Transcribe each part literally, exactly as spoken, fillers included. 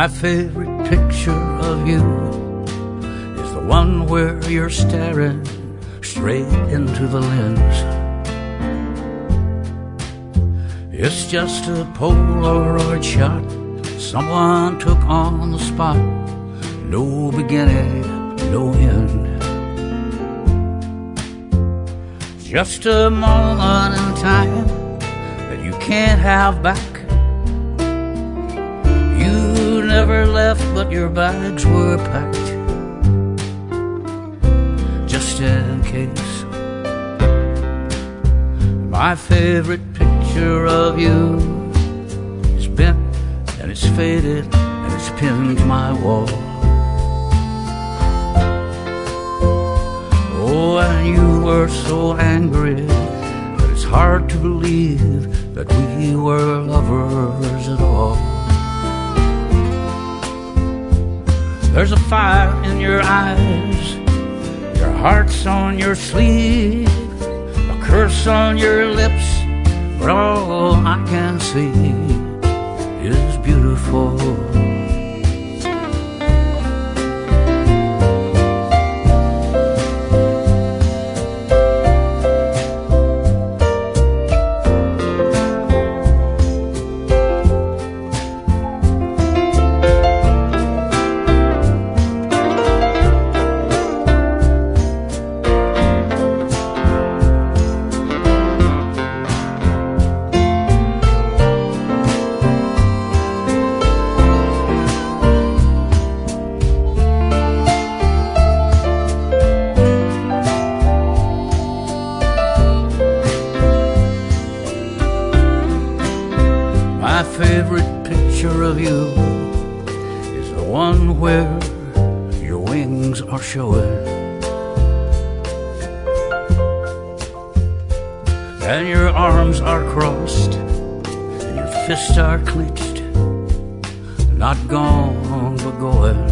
My favorite picture of you is the one where you're staring straight into the lens. It's just a Polaroid shot someone took on the spot. No beginning, no end. Just a moment in time that you can't have back. You never left, but your bags were packed, just in case. My favorite picture of you is bent and it's faded and it's pinned to my wall. Oh, and you were so angry that it's hard to believe that we were lovers at all. There's a fire in your eyes, your heart's on your sleeve, a curse on your lips, but all I can see is beautiful. My favorite picture of you is the one where your wings are showing and your arms are crossed and your fists are clenched, not gone but going.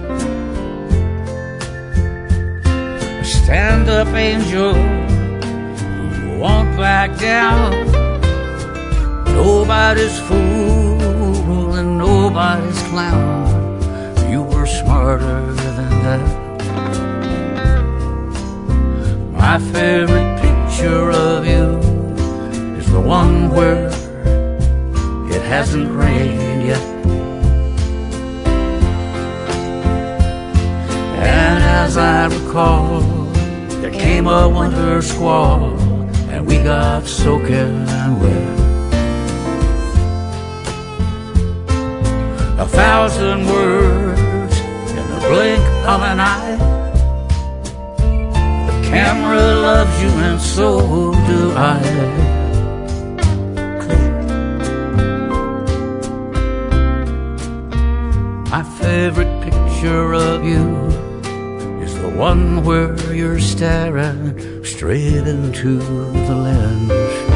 A stand-up angel who won't back down. Nobody's fool and nobody's clown. You were smarter than that. My favorite picture of you is the one where it hasn't rained yet, and as I recall, there came a winter squall and we got soaking wet. A thousand words in the blink of an eye. The camera loves you and so do I. My favorite picture of you is the one where you're staring straight into the lens.